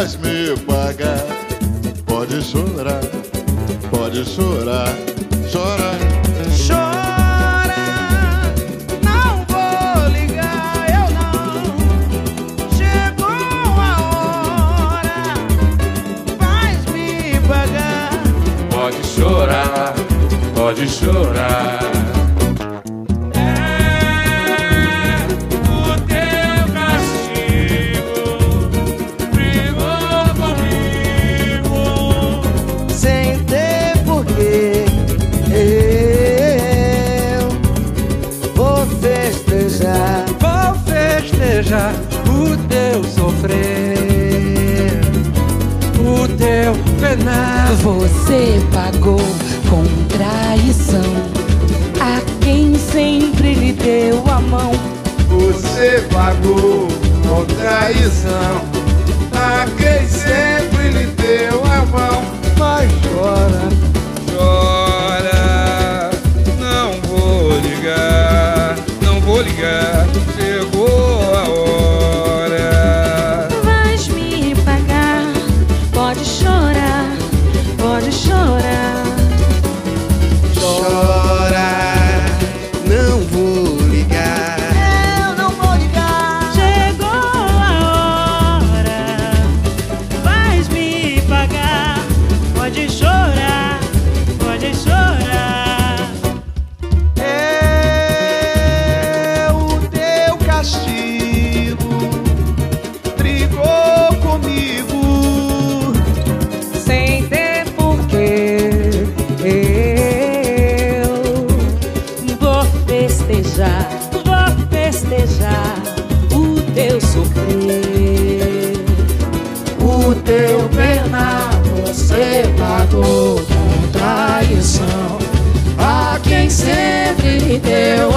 vais me pagar. Pode chorar, chorar. Chora, não vou ligar, eu não. Chegou a hora, vais me pagar. Pode chorar, pode chorar. Vou festejar o teu sofrer, o teu penar. Você pagou com traição a quem sempre lhe deu a mão. Você pagou com traição a quem sempre lhe deu a mão. Mas chora, chora, não vou ligar, não vou ligar, chegou a hora. Vais me pagar, pode chorar, pode chorar. Chora, não vou ligar. eu não vou ligar. Chegou a hora, vais me pagar, pode chorar, pode chorar. É o teu castigo, brigou comigo sem ter porquê. Eu vou festejar o teu sofrer, O teu penar você pagou com traição a quem sempre lhe deu